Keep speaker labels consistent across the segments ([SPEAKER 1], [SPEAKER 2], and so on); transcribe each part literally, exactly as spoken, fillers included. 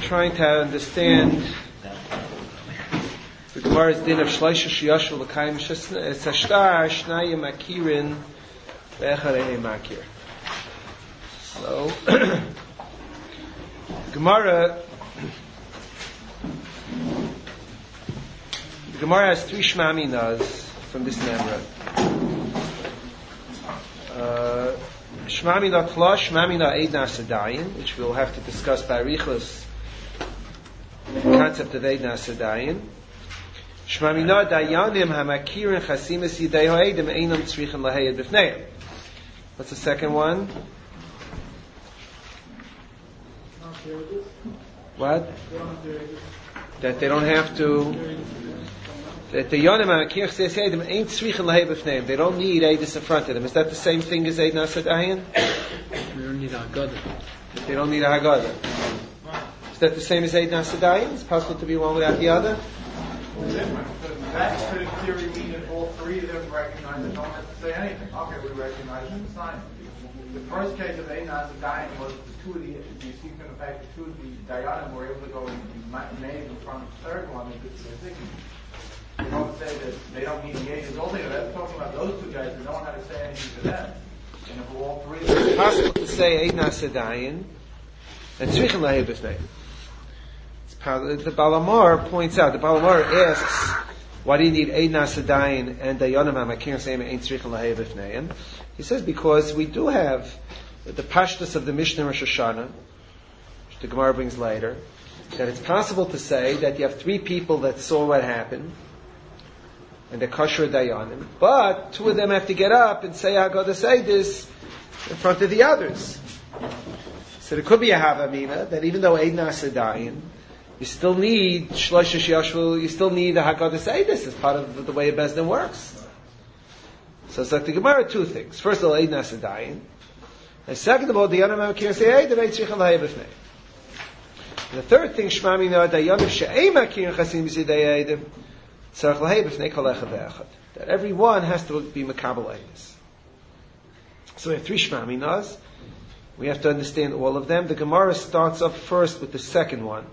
[SPEAKER 1] trying to understand the Gemara's din of Shleisha Shiyashu L'Kayim Sashtar Shnayim Akirin Ve'echad Einei Makir. So, Gemara, the Gemara has three Shmaminas from this memra. Uh, Shmamina Tla, Shmamina Eid Nasadayin, which we'll have to discuss by Arichos, the concept of Eid Nasadayin. Shmamina Dayanim Hamakirin Chasimis Yidei Ha'edim Einam Tzrichen Lahayed B'fneim. What's the second one? What? That they don't have to. That the Yonim Hamakirin Chasimis Yidei Einam Tzrichen Lahayed B'fneim. They don't need Eidus in front of them. Is that the same thing as Eid Nasadayin?
[SPEAKER 2] They don't need a Haggadah.
[SPEAKER 1] They don't need a Haggadah. Is that the same as Eid Nasadayin? Is it possible to be one without the other?
[SPEAKER 3] That could in theory mean that all three of them recognize it, don't have to say anything. Okay, we recognize it, it's fine. The first case of Ein Nasadayin was the two of the, you see from the fact that two of the Dayanim were able to go and name in front of the third one, and they're thinking. They don't say that they don't need the agents. All they are talking about those two guys who don't have to say anything to them. And if all three of them.
[SPEAKER 1] It's possible to say Ein Nasadayin and Tzrichen Lahayed B'fneim. The Balamar points out, the Balamar asks, why do you need Eid Nasadayin and Dayanim HaMakirin Seim Ein Tzrichen Lahayed B'fneim? He says because we do have the Pashtus of the Mishnah Rosh Hashanah, which the Gemara brings later, that it's possible to say that you have three people that saw what happened, and they're kosher Dayanim, but two of them have to get up and say Haggadah Seidus in front of the others. So there could be a Havamina that even though Eid Nasadayin, you still need Shloisha Shiyashvu, you still need the Haggadah Seidus as part of the way a Bezdin works. So it's like the Gemara, two things. First of all, Eid Nasadayin. And second of all, the Yonim HaMakirin say, Eid Tzrichen Lahayed B'fneim. And the third thing, Shmamina Dayanim She'ein Makirin Chasim B'sidei Eidim Tzarech Lahayed B'fnei Kol Echad Ve'echad. That every one has to be Makabel Eidus. So we have three Shmaminas. We have to understand all of them. The Gemara starts up first with the second one.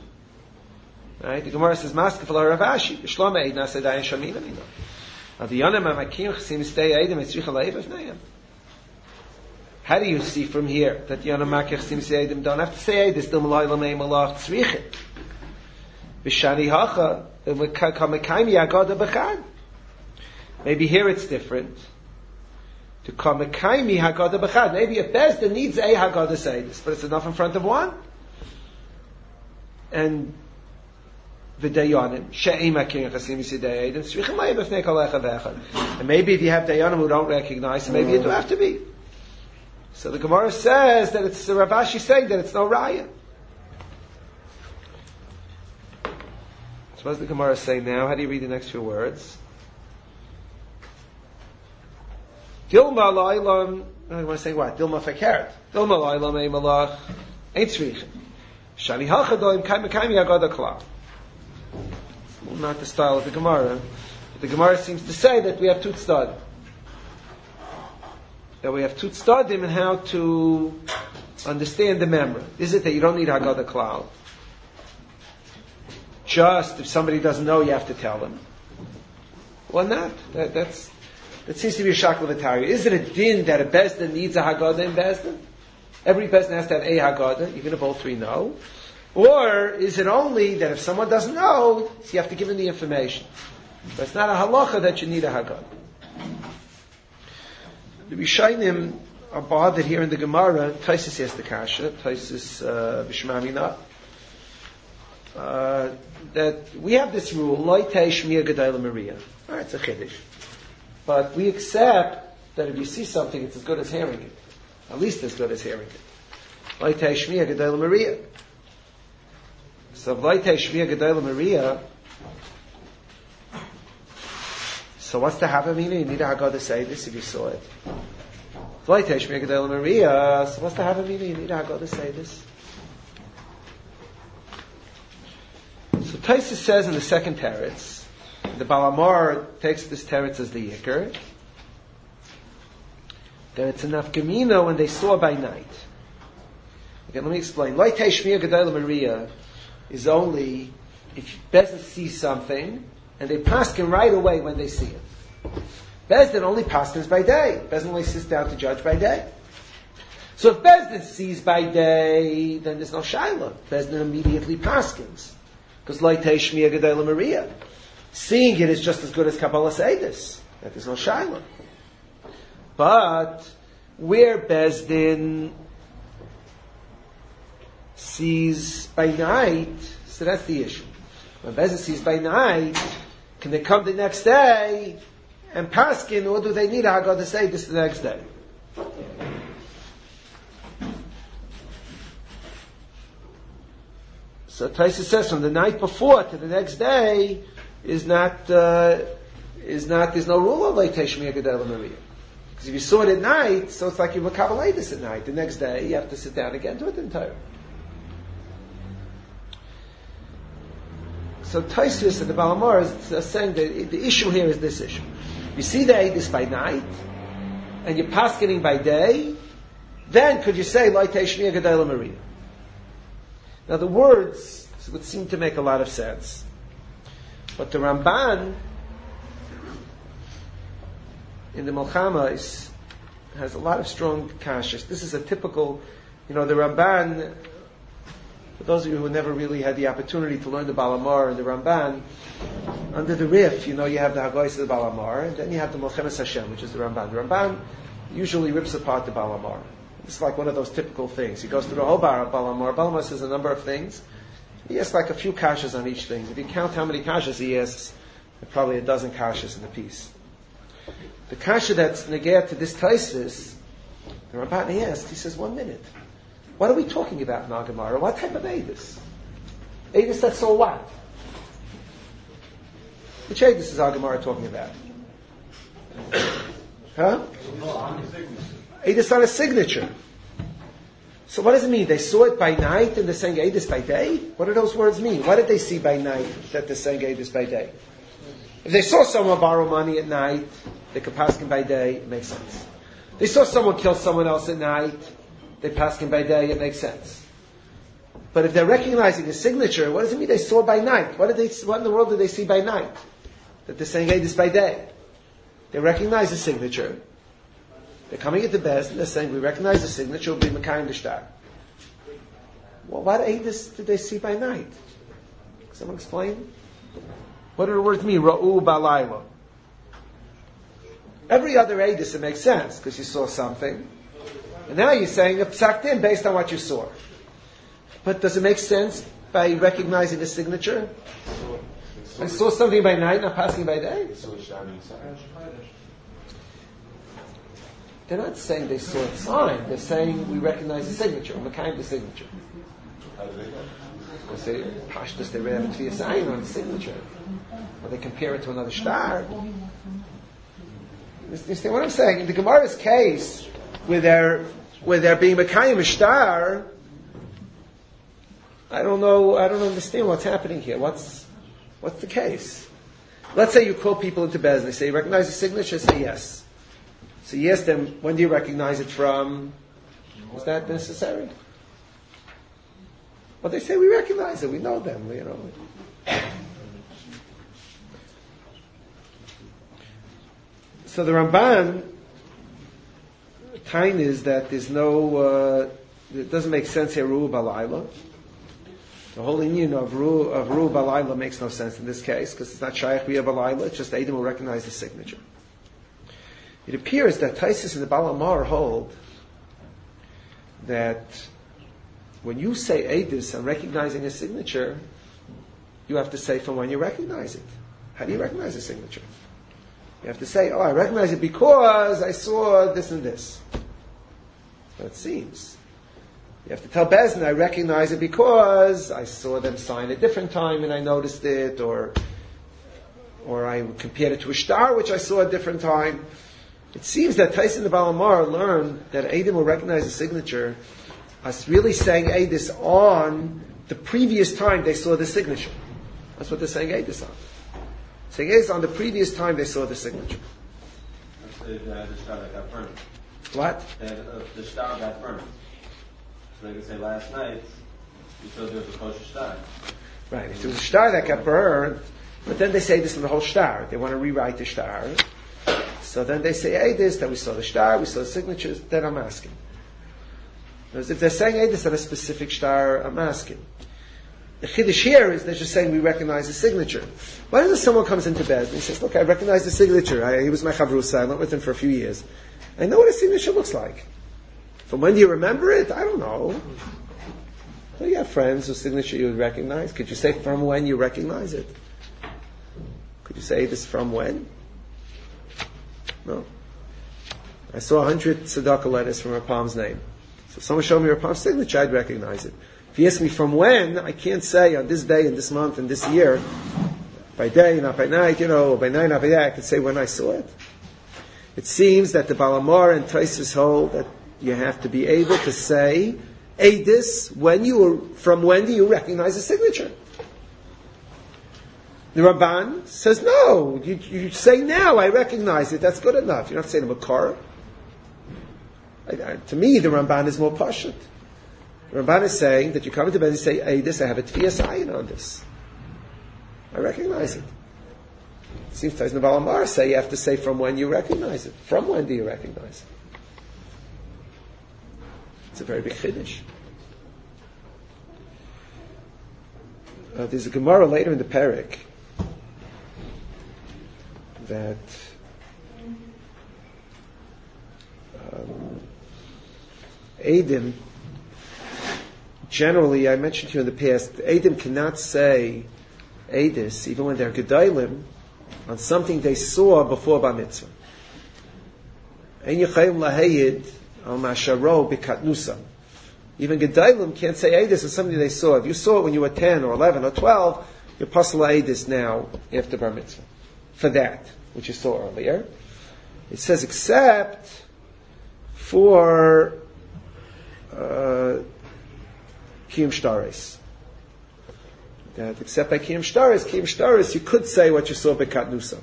[SPEAKER 1] Right? The Gemara says, "Maskef la Rav Ashi, Shloma Eid Nasadayin Shamina Mina." Now the Yonim HaMakirin Chasim B'sidei Eidim Tzrichen Lahayed B'fneim. How do you see from here that the Yonim HaMakirin Chasim B'sidei Eidim don't have to say Eid? They still Malay Lamei Malach Tzrichen. B'shani Hacha Kamekayim Haggadah B'chad. Maybe here it's different. To Kamekayim Haggadah B'chad. Maybe a Bezdin needs a Haggadah Seidus, but it's enough in front of one. And V'dayanim she'ein makirin chasim b'sidei eidim tzrichen lahayed b'fnei kol echad ve'echad. And maybe if you have dayanim who don't recognize, maybe you do have to be. So the Gemara says that it's Rav Ashi saying that it's no raya. So what does the Gemara say now? How do you read the next few words? Dilma la'olam. I want to say what? Dilma fakert. Dilma la'olam ei malach ein tzrichen. Shani halchadoim kaim kaim haggadah klal. Well, not the style of the Gemara. But the Gemara seems to say that we have two tzad. That we have two tzadim and how to understand the memory. Is it that you don't need Haggadah Klal? Just if somebody doesn't know, you have to tell them. Well, not. That, that's, that seems to be a shaklavataria. Is it a din that a Bezdin needs a Haggadah in Bezdin? Every Bezdin has to have a Haggadah, even if all three know. Or is it only that if someone doesn't know, so you have to give them the information? But it's not a halacha that you need a Haggadah. The Rishayim are bothered here in the Gemara. Taisus has the kasha. Taisus B'Shmamina. Uh, that we have this rule, Loi Tei Shmiya Gedayla Maria. Alright, it's a chiddush. But we accept that if you see something, it's as good as hearing it. At least as good as hearing it. Loi Tei Shmiya Gedayla Maria. So Loi Tei Shmiya Gedayla Maria. So what's the Havamina? You need a Haggadah say this if you saw it. Loi Tei Shmiya Gedayla Maria. So what's the Havamina? You need a Haggadah say this. So Taisus says in the second teretz, the Balamar takes this teretz as the Yikr, that it's enough Gemina when they saw by night. Okay, let me explain. Loi Teshmiya Gedayla Maria is only if Bezdin sees something and they paskin right away when they see it. Bezdin only paskins by day. Bezdin only sits down to judge by day. So if Bezdin sees by day, then there's no shaila. Bezdin immediately paskins. Because Loi Teshmiya Gedayla Maria. Seeing it is just as good as Kabbalah Seidis. That there's no shaila. But where Bezdin sees by night, so that's the issue. When Bezdin sees by night, can they come the next day and paskin, or do they need a Haggadah Seidis the next day? So Taisa says from the night before to the next day is not uh, is not there's no rule of Loi Teshmiya Gedayla Maria. Because if you saw it at night, so it's like you were Kabbalaitis at night. The next day you have to sit down again to it entire. So Taisvis and the Balamar is uh, saying that the issue here is this issue. You see the Eidis by night, and you're paskening by day, then could you say Loi Teshmiya Gedayla Maria? Now the words would seem to make a lot of sense. But the Ramban in the Milchama is, has a lot of strong kashas. This is a typical, you know, the Ramban, for those of you who never really had the opportunity to learn the Balamar and the Ramban, under the Rif, you know, you have the Hagoyis of the Balamar, and then you have the Milchemes Hashem, which is the Ramban. The Ramban usually rips apart the Balamar. It's like one of those typical things. He goes through the whole bar of Balamar. Balamar says a number of things. He asks like a few kashas on each thing. If you count how many kashas he asks, there are probably a dozen kashas in the piece. The kasha that's negayat to this Taisvis, the Ramban he asked, he says, one minute. What are we talking about in our Gemara? What type of Eidus? Eidus that saw what? Which Eidus is our Gemara talking about? Huh? Eidus on a signature. So what does it mean? They saw it by night and they're saying Eidus by day? What do those words mean? What did they see by night that they're saying Eidus by day? If they saw someone borrow money at night, they could pass him by day, it makes sense. They saw someone kill someone else at night, they pass him by day, it makes sense. But if they're recognizing a signature, what does it mean they saw by night? What did they? What in the world did they see by night? That they're saying Eidus by day. They recognize the signature. They're coming at the best and they're saying, we recognize the signature, will be Mekayim the Shtar. Well, what Eidus did they see by night? Can someone explain? What do the words mean? Ra'u balayla. Every other Eidus, it makes sense, because you saw something. And now you're saying, it's sucked in based on what you saw. But does it make sense by recognizing a signature? I saw something by night, not passing by day? They're not saying they saw a sign. They're saying we recognize the signature. What kind of the signature? They say Pashtus they have a Tviya sign on the signature, or they compare it to another star. You understand what I'm saying? In the Gemara's case, where they're where they're being Mekayim a star, I don't know. I don't understand what's happening here. What's what's the case? Let's say you call people into Bez and they say, you recognize the signature? Say yes. So you ask them, when do you recognize it from? Is that necessary? But they say, we recognize it, we know them, you know. So the Ramban, time is that there's no, uh, it doesn't make sense here, Ru'u Balayla. The whole union of Ru'u, of Ru'u Balayla makes no sense in this case, because it's not Shaykh Ru'u Balayla, it's just Adam will recognize the signature. It appears that Taisus and the Balamar hold that when you say Eidus and recognizing a signature, you have to say from when you recognize it. How do you recognize a signature? You have to say, oh, I recognize it because I saw this and this. So it seems. You have to tell Bezdin, I recognize it because I saw them sign a different time and I noticed it, or or I compared it to a star which I saw a different time. It seems that Tyson and Balamar learned that Adam will recognize a signature as really saying Eidus on the previous time they saw the signature. That's what they're saying Eidus on. Saying Eidus on the previous time they saw the signature.
[SPEAKER 4] The, uh, the star that got burned.
[SPEAKER 1] What?
[SPEAKER 4] The, uh, the star got burned. So they can say last night, you told there was a kosher star.
[SPEAKER 1] Right. If there was a star that got burned, but then they say this in the whole star. They want to rewrite the star. So then they say, hey, this, that we saw the star, we saw the signatures, then I'm asking. Because if they're saying, hey, this on a specific star, I'm asking. The chiddush here is they're just saying we recognize the signature. Why doesn't someone comes into bed and he says, look, I recognize the signature. I, he was my chavrusa. I went with him for a few years. I know what a signature looks like. From when do you remember it? I don't know. Well, you have friends whose signature you would recognize. Could you say from when you recognize it? Could you say this from when? No. I saw a hundred tzedakah letters from Rapam's name. So if someone showed me Rapam's signature, I'd recognize it. If you ask me from when, I can't say on this day and this month and this year, by day, not by night, you know, or by night, not by day, I can say when I saw it. It seems that the Balamar and Taisus hold that you have to be able to say, Eidus, when you, from when do you recognize the signature? The Ramban says, no, you, you say now, I recognize it, that's good enough. You don't have to say the Makar. I, I, to me, the Ramban is more pashut. The Ramban is saying that you come into bed and you say, Eidus, I have a Tviyas Ayin on this. I recognize it. It seems to the Balamar say you have to say from when you recognize it. From when do you recognize it? It's a very big chiddush. Uh, there's a Gemara later in the Perek that um, Eidim, generally, I mentioned to you in the past, Eidim cannot say Eidus, even when they're Gedalim, on something they saw before Bar Mitzvah. Ein Yechayim Lahayid al Masharo B'Katnusa. Even Gedalim can't say Eidus on something they saw. If you saw it when you were ten or eleven or twelve, you're Pasal Eidus now after Bar Mitzvah. For that, which you saw earlier. It says except for uh, Kiyum Shtaris. That except by Kiyum Shtaris, Kiyum Shtaris, you could say what you saw by Katnusa.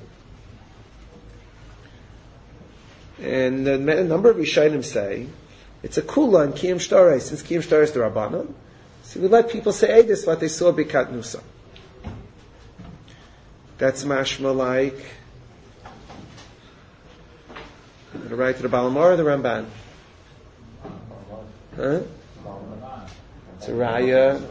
[SPEAKER 1] And a number of Rishonim say it's a kula in Kiyum Shtaris, since Kiyum Shtaris the Rabbanon. So we let people say, hey, this is what they saw by Katnusa. That's mashma like the right to the Balamar or the Ramban? Huh? It's a raya.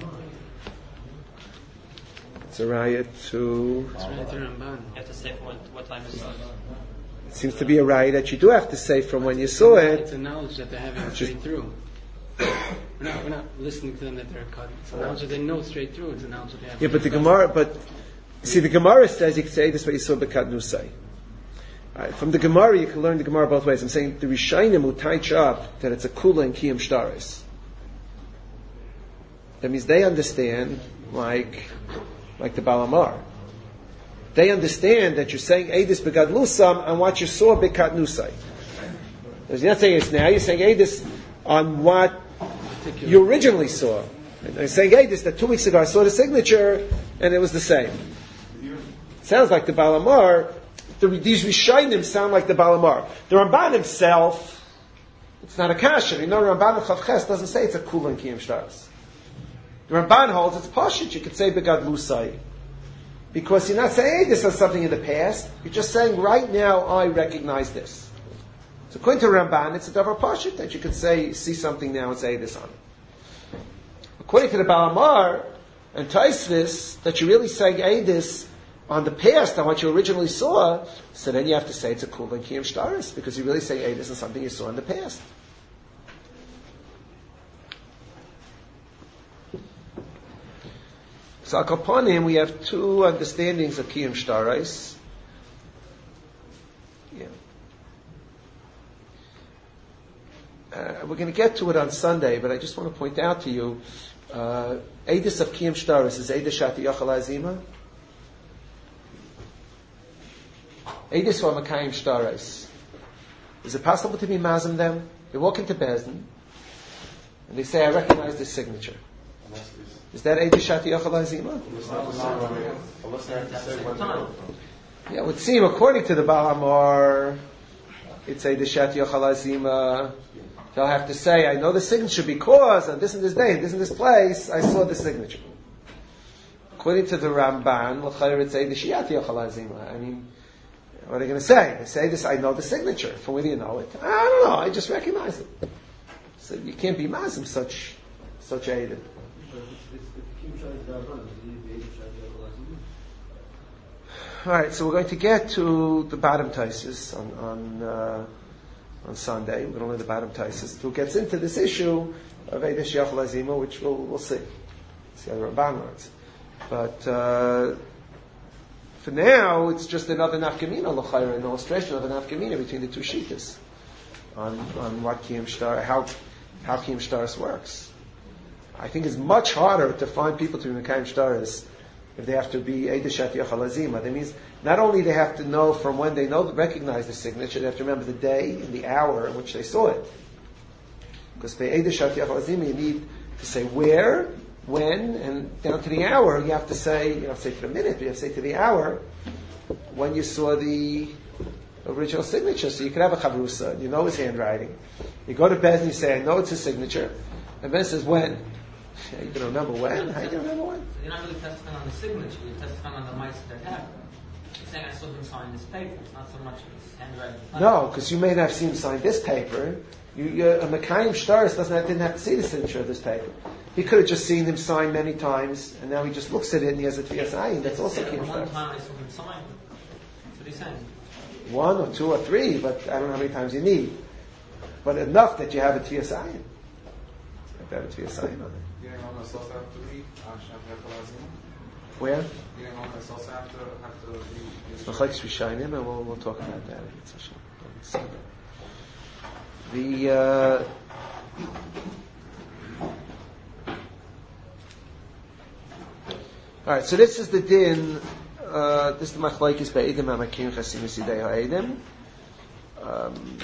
[SPEAKER 1] It's a raya to.
[SPEAKER 2] It's right to Ramban.
[SPEAKER 5] You have to say what, what time is it.
[SPEAKER 1] It seems to be a raya that you do have to say from when you saw it.
[SPEAKER 2] It's a knowledge that they're having straight through. We're not, we're not listening to them that they're cut. It's a knowledge that they know straight through. It's a knowledge that they have.
[SPEAKER 1] Yeah, but the Gemara, but see, the Gemara says you can say this is what you saw Bekat Nusay. Right, from the Gemara, you can learn the Gemara both ways. I'm saying the Rishayim who touch up that it's a kula and kiyum shtaris. That means they understand like like the Balamar. They understand that you're saying Eidus Begat Lusam on what you saw Bekat Nusay. You're not saying it's now. You're saying Eidus on what you originally saw. And they're saying Eidus that two weeks ago I saw the signature and it was the same. Sounds like the Balamar. The, these Rishayim sound like the Balamar. The Ramban himself, it's not a kasher. You know, the Ramban of Chavches doesn't say it's a kula and kiyum shtaris. The Ramban holds it's pashut. You could say begad lusai, because you're not saying, hey, this was something in the past. You're just saying, right now I recognize this. So according to Ramban, it's a davar pashut that you could say, see something now and say this on it. According to the Balamar and Taisvis, that you're really saying, hey, this on the past, on what you originally saw, so then you have to say it's a kula and kiyum shtaris, because you're really saying, hey, this is something you saw in the past. So upon him, we have two understandings of kiyum shtaris. Yeah. Uh, we're going to get to it on Sunday, but I just want to point out to you, uh, Eidus of kiyum shtaris is Eidus shati yachal azima. Eidus for Makayim Shtaris. Is it possible to be mazim them? They walk into Bezdin and they say, I recognize this signature. Is that Eidus Shati Yachal Azima?
[SPEAKER 4] Unless they have to say when they're
[SPEAKER 1] Yeah, it would seem, according to the Balamar, it's Eidus Shati Yachal Azima. they'll have to say, I know the signature because on this and this day, this and this place, I saw the signature. According to the Ramban, l'chayr it's Eidah Sheyat Yochel Hazima. I mean, what are they going to say? They say this, I know the signature. From where do you know it? I don't know, I just recognize it. So you can't be mazim such, such Eidah. Alright, so we're going to get to the bottom Taisus on, on, uh, on Sunday. We're going to learn the bottom Taisus, who gets into this issue of Eidah Sheyat Hazima, which we'll, we'll see. See how the Ramban learns. But, uh, for now, it's just another nafkamina, l'chayra, an illustration of an nafkamina between the two shittas on, on what Kiyum Shtar, how, how Kiyum Shtaris works. I think it's much harder to find people to be Kiyum Shtaris if they have to be Eidah Sheyat Yochel Hazima. That means not only they have to know from when they know, recognize the signature, they have to remember the day and the hour in which they saw it. Because for Eidah Sheyat Yochel Hazima, you need to say where, when, and down to the hour, you have to say, you don't have to say to the minute, but you have to say to the hour, when you saw the original signature. So you can have a chavrusa, you know his handwriting. You go to Bez and you say, I know it's his signature. And Ben says, when? Yeah, you can remember when? How you can remember when?
[SPEAKER 5] So you're not really testifying on the signature, you're testifying on the mice that happened. You're saying I saw him sign this paper, it's not so much his handwriting.
[SPEAKER 1] No, because you may not have seen him sign this paper. You, you, a Mekayim Shtaris doesn't have, didn't have to see the signature of this paper. He could have just seen him sign many times, and now he just looks at it and he has a T S I, and that's also Kiyum Shtaris.
[SPEAKER 5] One time I saw him sign. That's what he's saying.
[SPEAKER 1] One or two or three, but I don't know how many times you need. But enough that you have a T S I. You have to have a T S I on it. Where? And we'll, we'll talk about that. The uh, all right, so this is the din. Uh, this is the machlokes by Eidim Hamakim Chasim Sidei HaEidim. Um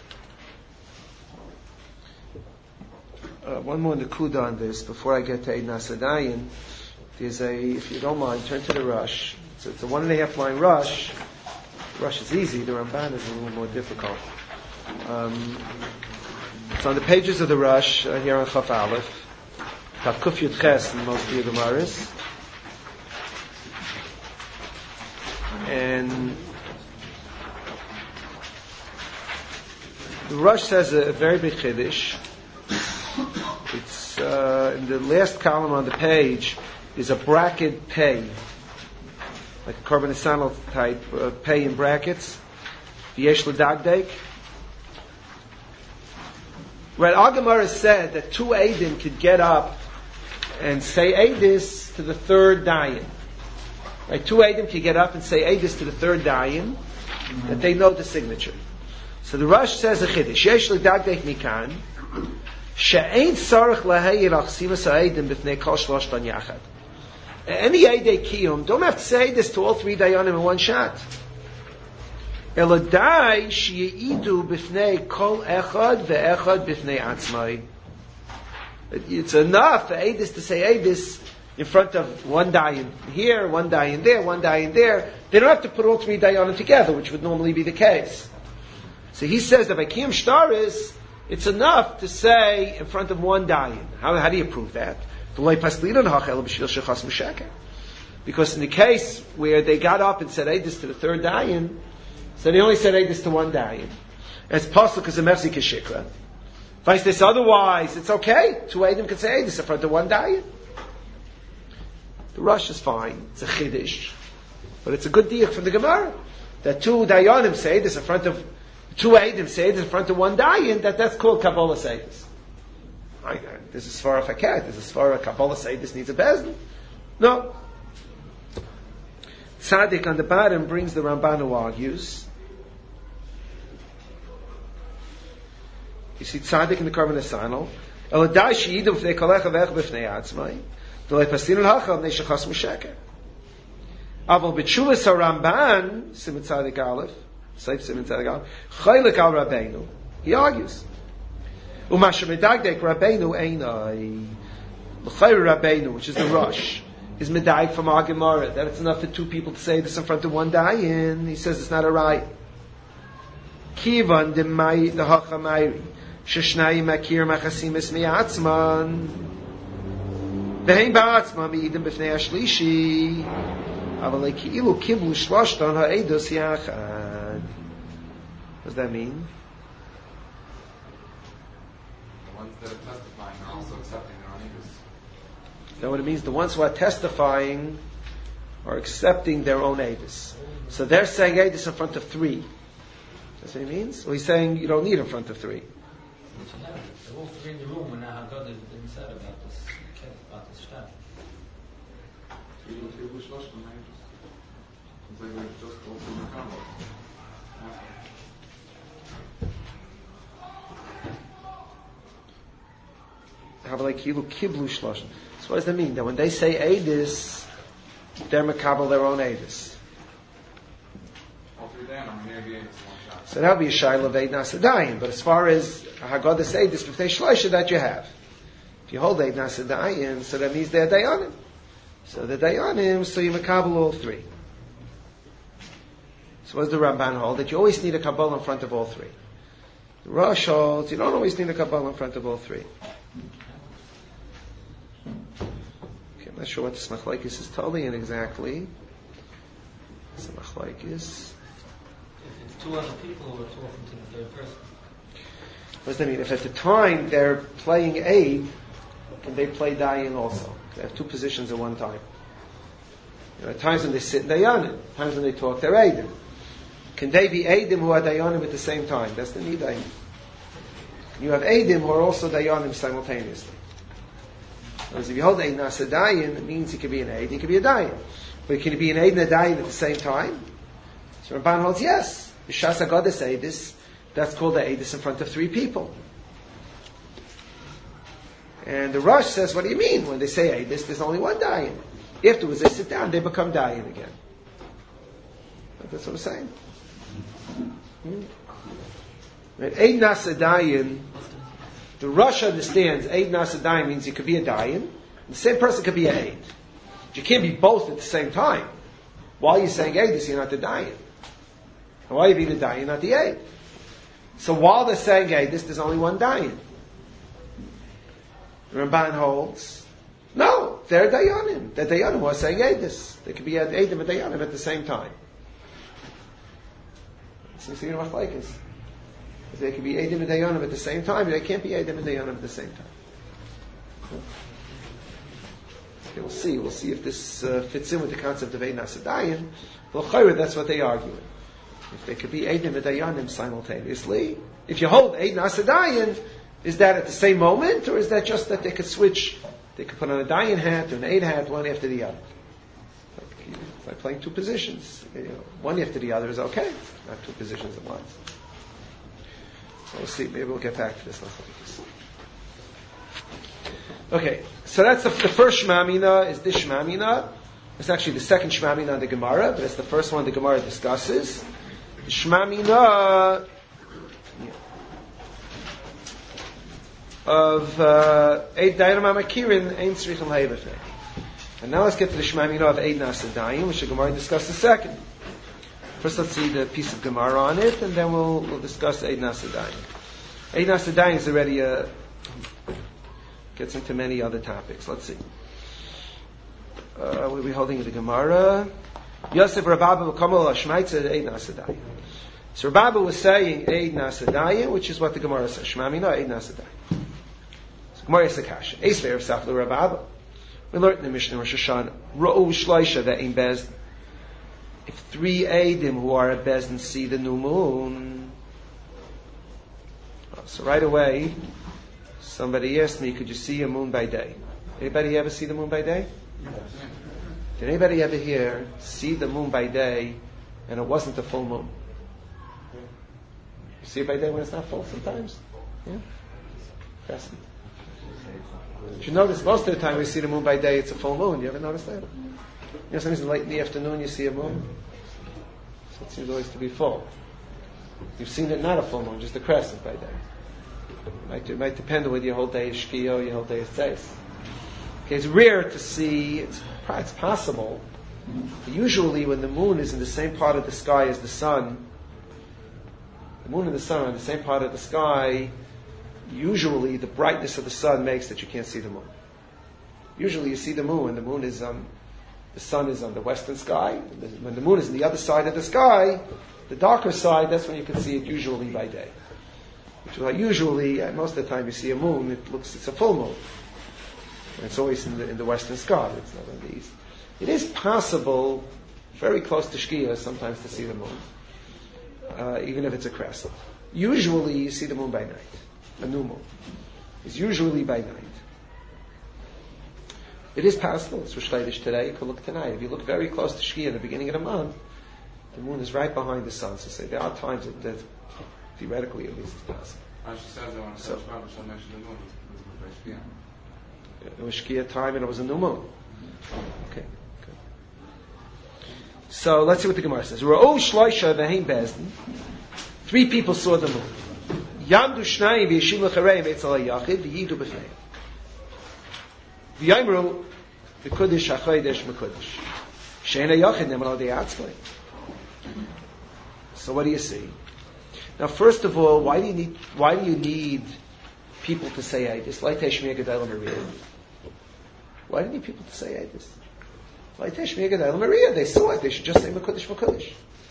[SPEAKER 1] Uh, one more nekuda on this before I get to Eid Nasadayin. There's a, if you don't mind, turn to the Rush. So it's a one and a half line Rush. Rush is easy. The Ramban is a little more difficult. Um, it's on the pages of the Rush uh, here on Chaf Aleph, Tav Kuf Yud Ches in most of the Gemaras, and the Rush says a, a very big chiddush. It's uh, in the last column on the page is a bracket pay, like a carbonisanol type uh, pay in brackets. V'yesh l'dagdek. Right, our Gemara said that two Eidim could get up and say Eidis to the third dayan. Right, two Eidim could get up and say Eidis to the third dayan, mm-hmm. that they know the signature. So the Rush says a chiddush. Yesh l'dagdek mikan. She'ein sarach lahayir achsimas ha'edim b'fnei kol shloshtan yachad. Any Eidei Kiyum don't have to say this to all three dayanim in one shot. Elodai she'idu b'fnei kol echad ve'echad b'fnei atzmai. It's enough for Eidis to say Eidis in front of one dayan here, one dayan there, one dayan there. They don't have to put all three dayanim together, which would normally be the case. So he says that by Kiyum Shtaris, it's enough to say in front of one dayan. How, how do you prove that? Because in the case where they got up and said Eidis to the third dayan, so they only said Eidis to one dayan. It's possible because of Mefzik Shikra. If I say otherwise, it's okay. Two Eidim can say Eidis in front of one dayan. The Rush is fine. It's a chiddush. But it's a good deal from the Gemara. That two dayanim say Eidis in front of Two Eidim say it in front of one dayan, that that's called Kabbalah Seidis. This is Svara Chaket, this is Svara Kabbalah Seidis needs a bezdin. No. Tzaddik on the bottom brings the Ramban who argues. You see Tzaddik in the Karban Asanal. Elodai she'idum v'nei kolecha v'ech v'fnei atzmai. V'lei pasinu l'hacha v'nei shechas m'sheker. Aval b'tshuvas HaRamban, Siman Tzaddik Aleph, Saif Siman Tzaddik Aleph, Chaylik al Rabbeinu. He argues. Umasha medagdek Rabbeinu einai. L'chayr Rabbeinu, which is the Rush, is medag from our Gemara, that it's enough for two people to say this in front of one dayan. He says it's not a right. Kivan demai l'hacha mayri. Sheshnayim makir machasimis mi'atzman. Ve'hem ba'atzman mi'idim b'fnei hashlishi. Avalei ki'ilu kiblu shloshton ha'edus yachad. What does that mean?
[SPEAKER 6] The ones that are testifying are also accepting their own edus.
[SPEAKER 1] Is that what it means? The ones who are testifying are accepting their own edus. So they're saying edus in front of three. That's what he means? Well, he's saying you don't need in front of three.
[SPEAKER 5] They're all three in the room when now God has been said about this, about this stuff.
[SPEAKER 6] Ki'ilu kiblu shloshton ha'edus. It's like we're just opening the combo.
[SPEAKER 1] How about like kilu kiblu shloshim? So what does that mean? That when they say edus, they're makabel their own edus.
[SPEAKER 6] All three down, I'm near the edus one shot.
[SPEAKER 1] So that would be a shayla of eid nasadayim. But as far as haggadah edus b'fnei shloisha, that you have. If you hold eid nasadayim, so that means they're dayanim. So they're dayanim, so you makabel all three. So what does the Ramban hold? That you always need a kabbalah in front of all three. The Rosh holds you don't always need a kabbalah in front of all three. I'm not sure what this machlokes is telling exactly. It's a machlokes.
[SPEAKER 5] If it's two other people who are talking to the third person.
[SPEAKER 1] What does that mean? If at the time they're playing aid, can they play dayan also? They have two positions at one time. You know, at times when they sit dayanim, at times when they talk, they're aidim. Can they be aidim who are dayanim at the same time? That's the nidaim. You have aidim who are also dayanim simultaneously. Because if you hold Eid Nasadayin, it means he could be an Eid, he could be a Dayan. But can he be an Eid and a Dayan at the same time? So Ramban holds yes. The Shas HaGodes Eidis, that's called the Eidis in front of three people. And the Rosh says, what do you mean? When they say Eidis, there's only one Dayan. Afterwards they sit down, they become Dayan again. That's what I'm saying. Hmm? Eid Nasadayin, the Rosh understands Eid Nasadayim means you could be a Dayan. The same person could be an Eid. But you can't be both at the same time. While you're saying Eid, you're not the Dayan. And while you be the Dayan, not the Eid. So while they're saying Eid, there's only one Dayan. The Ramban holds, no, they're Dayanim. They're Dayanim who are saying Eidis. They could be at Eidim and Dayanim at the same time. So you see what machlokes. They can be Eidim and Dayanim at the same time, but they can't be Eidim and Dayanim at the same time. Okay, we'll see. We'll see if this uh, fits in with the concept of Eid Nasadayim. L'chayr, that's what they argue. If they could be Eidim and Dayanim simultaneously. If you hold Eid Nasadayim, is that at the same moment, or is that just that they could switch? They could put on a Dayan hat or an Eid hat, one after the other. It's like playing two positions. You know, one after the other is okay, not two positions at once. We'll see. Maybe we'll get back to this. Okay, so that's the, the first Shema Mina is this Shema Mina. It's actually the second Shema Mina in the Gemara, but it's the first one the Gemara discusses. The Shema Mina of Eid Dayanim HaMakirin Ein Tzrichim Ha'evefnei. And now let's get to the Shema Mina of Eid Nasadayim, which the Gemara discusses second. First, let's see the piece of Gemara on it, and then we'll, we'll discuss Eid Nasadayim. Eid Nasadayim is already a, gets into many other topics. Let's see. Uh, we'll be holding the Gemara. Yosef Rababa V'kamal Hashmaitza Eid Nasadayim. So Rababa was saying Eid Nasadayim, which is what the Gemara says. Shema Mina Eid Nasadayim. So Gemara is a kasha. Eis Ve'er Saflu Rababa. We learned in the Mishnah Rosh Hashanah. Ro'u Shloisha Ve'im Bezdin. If three Eidim who are at Bezdin see the new moon, so right away, somebody asked me, could you see a moon by day? Anybody ever see the moon by day?
[SPEAKER 6] Yes.
[SPEAKER 1] Did anybody ever here see the moon by day and it wasn't a full moon? You see it by day when it's not full sometimes? Yeah? Yes. Did you notice most of the time we see the moon by day, it's a full moon. You ever notice that? You know, sometimes late in the afternoon you see a moon. So it seems always to be full. You've seen it not a full moon, just a crescent by day. It might, it might depend on whether your whole day is shkia or your whole day is tzeis. Okay, it's rare to see, it's, it's possible. Usually when the moon is in the same part of the sky as the sun, the moon and the sun are in the same part of the sky, usually the brightness of the sun makes that you can't see the moon. Usually you see the moon, and the moon is on, the sun is on the western sky. When the moon is on the other side of the sky, the darker side, that's when you can see it usually by day. Which is why usually, uh, most of the time you see a moon, it looks, it's a full moon. And it's always in the, in the western sky, it's not in the east. It is possible, very close to Shkia, sometimes to see the moon, uh, even if it's a crescent. Usually you see the moon by night. A new moon is usually by night. It is possible. It's Rosh Chodesh today. You could look tonight. If you look very close to Shkia in the beginning of the month, the moon is right behind the sun. So say there are times that, that theoretically at least it's possible.
[SPEAKER 6] I just said that when I
[SPEAKER 1] So-
[SPEAKER 6] said Shabbos, I mentioned the moon. It was by Shkia.
[SPEAKER 1] It was Shkia time and it was a new moon. Okay. Good. So let's see what the Gemara says. Ra'o shloisha v'hein bezdin. Three people saw the moon. Yamdu shnayim v'yeshiv l'chareim etzel ha'yachid v'yidu b'fneim. V'yamru v'kudish ha'chodesh m'kudish. She'en ha'yachid neman al de'atzmai. So what do you see? Now, first of all, why do you need why do you need people to say Eidus? Like Teshmiya Gedailah Maria. Why do you need people to say Eidus? Like Teshmiya Gedailah Maria, they saw it. They should just say Mekudesh Mekudesh.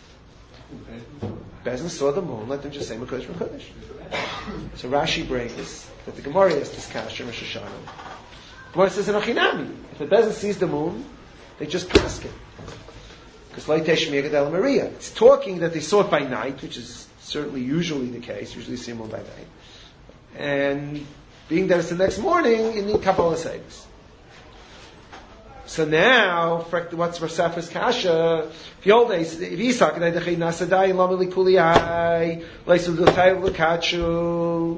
[SPEAKER 1] Bezin saw the moon. Let them just say Mekudesh Mekudesh. So Rashi brings that the Gemara is this kasher Rosh Hashanah. Gemara says in Achinami, if the Bezin sees the moon, they just pass it. Because like Teshmiya Gedailah Maria, it's talking that they saw it by night, which is certainly usually the case. Usually see the moon by night. And being that it's the next morning, you need Kabbalah Seibus. So now, what's Rasafa's Kasha? The old days, if he's talking, Nasadai, Lamali Kuliyai, Laisudutai Lukachu.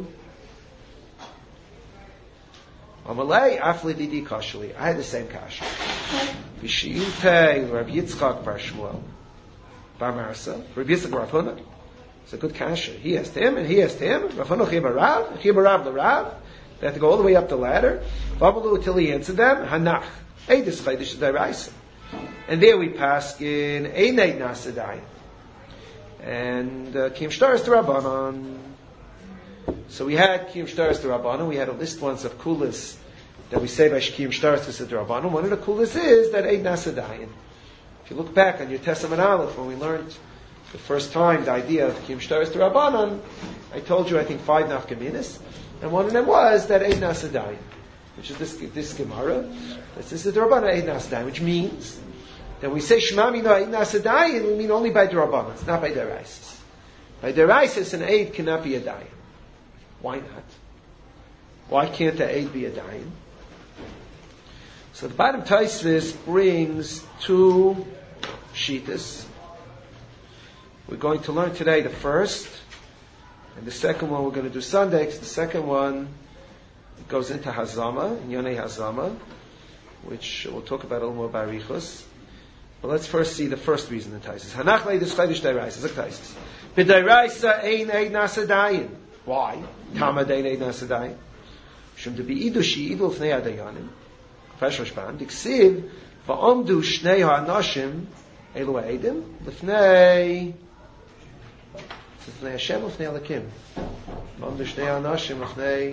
[SPEAKER 1] Amalei, Afli Didi Kashali. I had the same Kasha. Vishiyutei, Rabbi Yitzchak Bar Shmuel, Bar Marsa, Rabbi Yitzchak Bar Huna. It's a good kasha. He asked him, and he asked him. Rav Huna Chiyah Barav, Chiyah Barav l'Rav. They had to go all the way up the ladder. V'amalu until he answered them. Hanach, Eidus Chaydish D'Oraisa. And there we pass in Einei Nasadai. And uh, Kiyum Shtaris D'Rabbanan. So we had Kiyum Shtaris D'Rabbanan. We had a list once of kulas that we say by Kiyum Shtaris D'Rabbanan. One of the kulas is that Eid Nasadai. If you look back on your Testament Aleph, when we learned the first time the idea of Kiyum Shtaris D'Rabbanan, I told you I think five nafkaminas, and one of them was that Eid Nasadai, which is this this Gemara. This is the D'Rabbanan Eid Nasadai, which means that we say Shema Mino Eid Nasadai, and we mean only by D'Rabbanan. It's not by Deraisis. By Deraisis, an Eid cannot be a dayan. Why not? Why can't the Eid be a dayan? So the bottom Taisvis brings two shitas. We're going to learn today the first, and the second one we're going to do Sunday, because the second one goes into Hazama, in Yonei Hazama, which we'll talk about a little more by Arichos. But let's first see the first reason in Taisis. Hanach leidus chaydish dayraisa, zek Taisis. B'dayraisa ein eid nasadayin. Why? Tama dein eid nasadayin. Shum de bi'idushi idul fnei adayanim. Fesh Rashban. Diksiv, va'omdu shnei ha'anashim, elu ha'edim, l'fnei לפני השם ולפני אלוקים. עומדו שני האנשים לפני...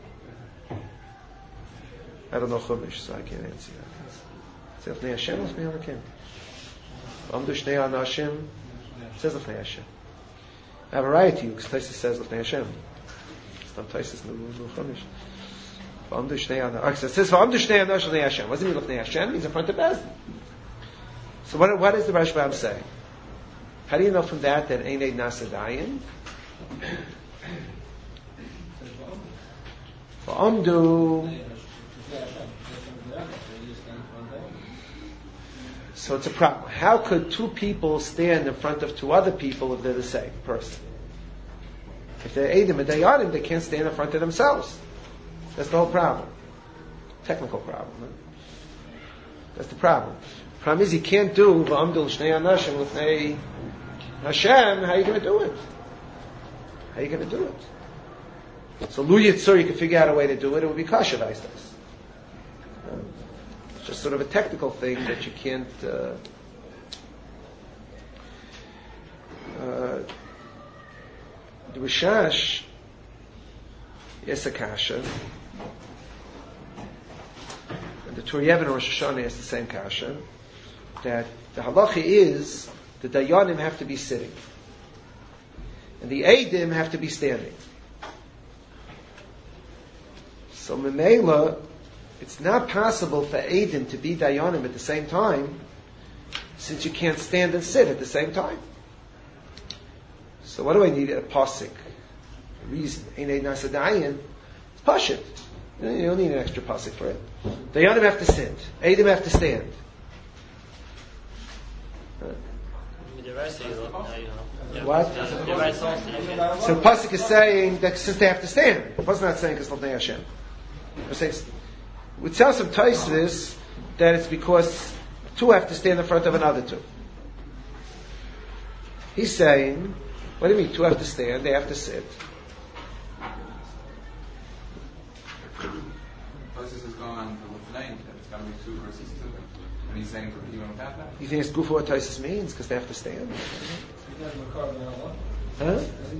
[SPEAKER 1] I don't know Chumash, so I can't answer that. It says לפני השם ולפני אלוקים. עומדו שני האנשים, it says לפני השם. I have a riot to you, because Taisus says לפני השם. It's not Taisus, no Chumash. עומדו שני האנשים. It says ועומדו שני האנשים לפני השם. What does it mean לפני השם? It means in front of Bezdin. So what, what does the Rashbam say? How do you know from that that Ein Eid Nasadayin? V'omdu. So it's a problem. How could two people stand in front of two other people if they're the same person? If they're Eidim and Dayanim, they can't stand in front of themselves. That's the whole problem. Technical problem. Huh? That's the problem. The problem is you can't do V'omdu Shnei Anashim L'fnei Hashem. How are you going to do it? How are you going to do it? So Lu Yitzur, you can figure out a way to do it. It would be Kasha Vaistas. It's just sort of a technical thing that you can't. Uh, uh, the Rishash It's a kasha. And the Torah Yevon Rosh Hashanah is the same kasha. That the halacha is the dayanim have to be sitting. And the eidim have to be standing. So Memela, it's not possible for eidim to be dayanim at the same time, since you can't stand and sit at the same time. So what do I need? A pasuk. A reason. Einay nasa dayan. It's pashut. You don't need an extra pasuk for it. Dayanim have to sit. Eidim have to stand. What? So pasuk is saying that since they have to stand. The pasuk is not saying because L'fnei Hashem. It's saying, it tells some Taisvis that it's because two have to stand in front of another two. He's saying, what do you mean two have to stand? They have to sit.
[SPEAKER 6] Taisvis is going on for L'fnei, that it's going to be two versus two. And he's saying for even without that?
[SPEAKER 1] You think it's good for what Taisvis means? Because they have to stand? Huh?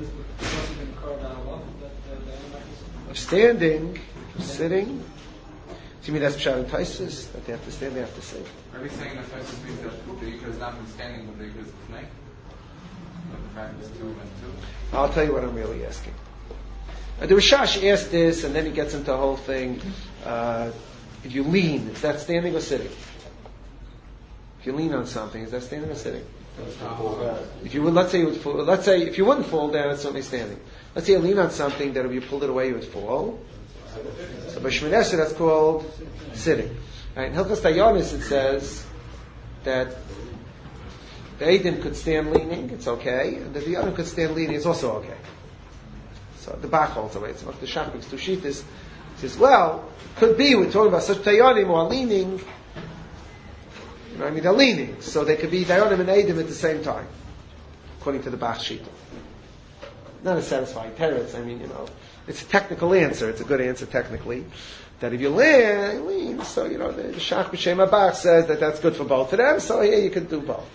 [SPEAKER 1] Standing, sitting. Do you mean that's Pshat and Taisvis? That they have to stand, they have to sit?
[SPEAKER 6] Are we saying that Taisvis means that the Yikra is not been standing, but the Yikra is L'fnei? But the fact is two and two?
[SPEAKER 1] I'll tell you what I'm really asking. Uh, the Rishash asked this, and then he gets into the whole thing. Uh, if you lean, is that standing or sitting? If you lean on something, is that standing or sitting? If you would, let's say you would fall, let's say if you wouldn't fall down, it's certainly standing. Let's say you lean on something that if you pulled it away, you would fall. So by Shemoneh Esrei, that's called sitting. Right? In Hilchos Dayanis, it says that the Eidim could stand leaning, it's okay, and that the other could stand leaning, it's also okay. So the Bach holds away. So the Shach makes two shittas. Says, well, could be we're talking about such Dayanim who are leaning. You know, I mean, they're leaning, so they could be Dayanim and Eidim at the same time, according to the Bach Shita. Not a satisfying teretz. I mean, you know, it's a technical answer. It's a good answer technically. That if you lean, lean so you know, the Shach B'Shem Bach says that that's good for both of them. So here you can do both.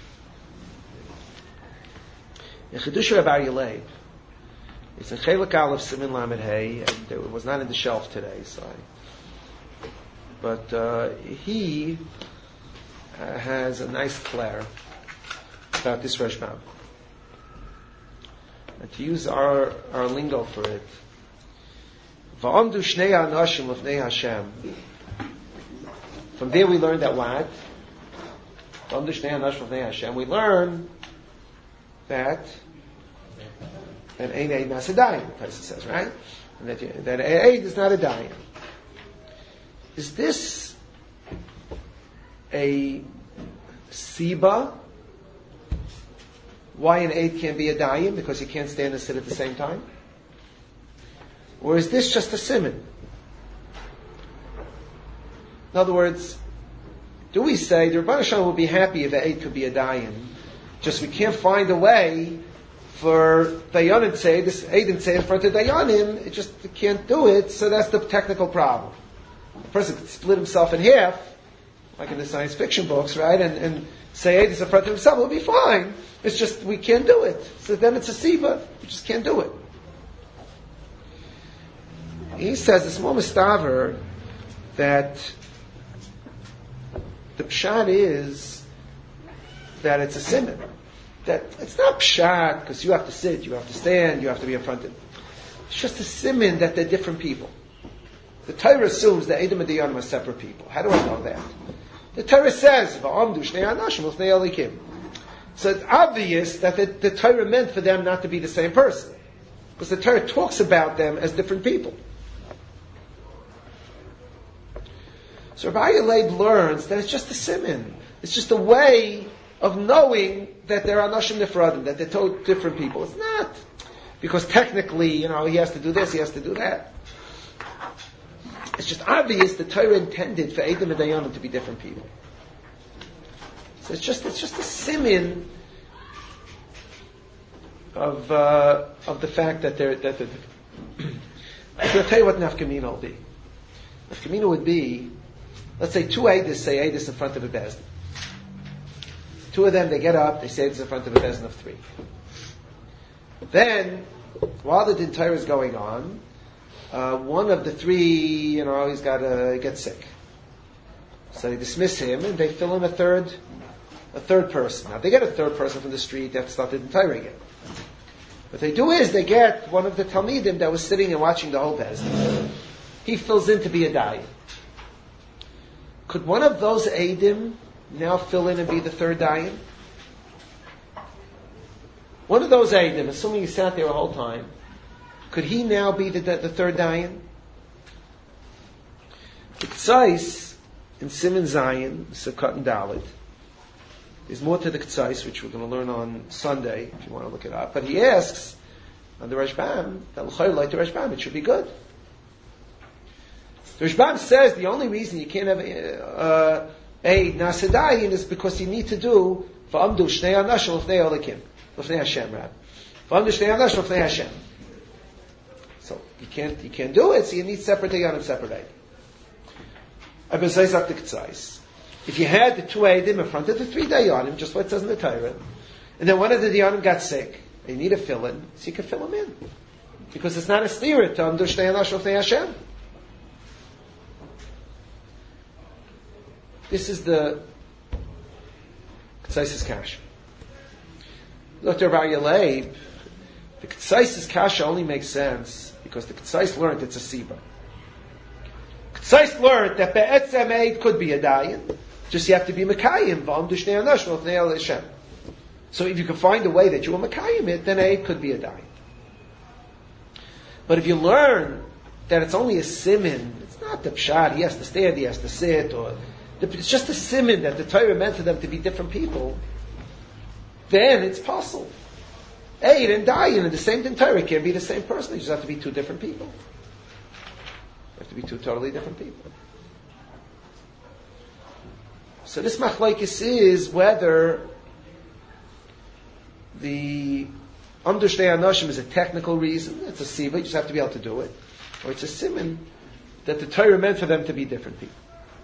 [SPEAKER 1] In Chedush Rav Aryeh Leib, it's in Chelik Aleph Simin Lamed Hey, and it was not in the shelf today. So, I, but uh, he. Uh, has a nice flair about this Rashbam. And to use our, our lingo for it, Va'amdu shnei anashim l'fnei Hashem. From there we learn that what? Va'amdu shnei anashim l'fnei Hashem. We learn that an ein eid nas a dayan, the Taisa says, right? And that, that an eid is not a dayan. Is this a siba why an eid can't be a dayan because he can't stand and sit at the same time? Or is this just a siman? In other words, do we say the Rebbeinu Shalom will be happy if an eid could be a dayan, just we can't find a way for dayanim to say this eid and say in front of dayanim, it just can't do it, so that's the technical problem. The person could split himself in half like in the science fiction books, right? And, and say, hey, this in front of himself, will be fine. It's just, we can't do it. So then it's a siba. We just can't do it. He says, the small mistaver, that the pshat is that it's a siman. That it's not pshat, because you have to sit, you have to stand, you have to be in front of it. It's just a siman that they're different people. The Torah assumes that Edom and Dayanim are separate people. How do I know that? The Torah says, "Va'amdu shnei anashim l'fnei Elikim." So it's obvious that the, the Torah meant for them not to be the same person, because the Torah talks about them as different people. So Rav Aryeh Leib learns that it's just a siman. It's just a way of knowing that they're anashim nifradim, that they're totally different people. It's not because technically, you know, he has to do this, he has to do that. It's just obvious the Torah intended for Edom and Dayanim to be different people. So it's just it's just a siman of uh, of the fact that they're that they're different. I'll tell you what nafkamina will be. Nafkamina would be, let's say two Eidos say Eidos in front of a bezdin. Two of them, they get up, they say Eidos in front of a bezdin of three. Then, while the din Torah is going on, uh, one of the three, you know, he's got to get sick. So they dismiss him and they fill in a third, a third person. Now they get a third person from the street that started entire again. What they do is they get one of the Talmidim that was sitting and watching the whole Bezdin. He fills in to be a dayan. Could one of those Eidim now fill in and be the third dayan? One of those Eidim, assuming he sat there the whole time, could he now be the, the, the third dayan? The Ktsais in Siman Zayin, Sukkot and Dalit, there's more to the Ktsais, which we're going to learn on Sunday, if you want to look it up. But he asks, on the Rashbam, that l'chayr like the Rashbam, it should be good. The Rashbam says the only reason you can't have uh, a Nasadayin is because you need to do v'amdu shnei anashim l'fnei Elokim, l'fnei Hashem, rather. V'amdu shnei anashim l'fnei Hashem. So you can't you can't do it. So you need separate dayan and separate eidim. Abba says up the Ktsais. If you had the two eidim in front of the three dayanim, just what it says in the Torah, and then one of the dayanim got sick, and you need a fill-in, so you can fill him in, because it's not a stira to amdu shnei anashim l'fnei Hashem. This is the Ktsaisis Kasha. Doctor Bar Yaleib, the Ktsaisis Kasha only makes sense because the Ktsais learned it's a Siba. Ktsais learned that Be'etzem Eid could be a Dayan, just you have to be Mekayim, V'amdu Shnei Anashim L'fnei El Hashem. So if you can find a way that you will Mekayim it, then Eid could be a Dayan. But if you learn that it's only a Simin, it's not the Pshat, he has to stand, he has to sit, or it's just a siman that the Torah meant for them to be different people, then it's possible. Eid and Dayan in the same thing Torah can't be the same person. They just have to be two different people. They have to be two totally different people. So this machlokes is whether the amdu shnei anashim is a technical reason, it's a siva, you just have to be able to do it, or it's a siman that the Torah meant for them to be different people.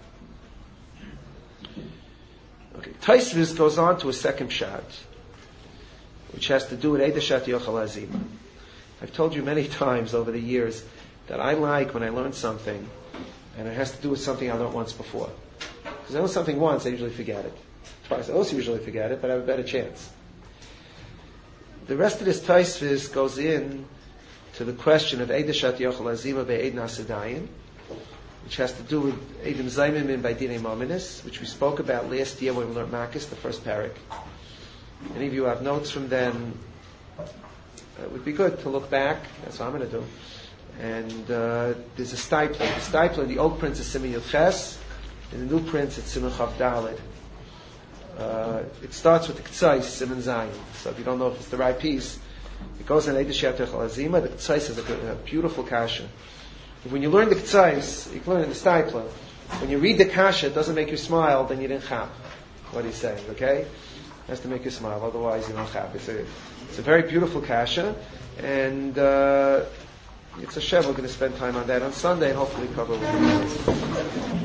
[SPEAKER 1] Okay, Taisvis goes on to a second shot, which has to do with Eidashat Yochel Azima. I've told you many times over the years that I like when I learn something, and it has to do with something I learned once before. Because I know something once, I usually forget it. Twice, I also usually forget it, but I have a better chance. The rest of this Taisvis goes in to the question of Eidashat Yochel Azima be'Eid Nasadayin, which has to do with Eidim Zaymin by Dinei Mominis, which we spoke about last year when we learned Makis, the first parak. Any of you have notes from then? It would be good to look back. That's what I'm going to do. And uh, there's a stipler. The stipler in the old print is Siman Yud Ches, in the new print it's Siman Chav Daled. Uh, it starts with the Ktsais, Siman Zayin. So if you don't know if it's the right piece, it goes in Eidashat Yochel Azima. The Ktsais is a, a beautiful kasha. When you learn the Ktsais, you can learn in the stipler. When you read the kasha, it doesn't make you smile, then you didn't chap what he's saying, okay? It has to make you smile, otherwise you don't chap. It's a, it's a very beautiful kasha, and uh, it's a shev. We're going to spend time on that on Sunday, and hopefully cover what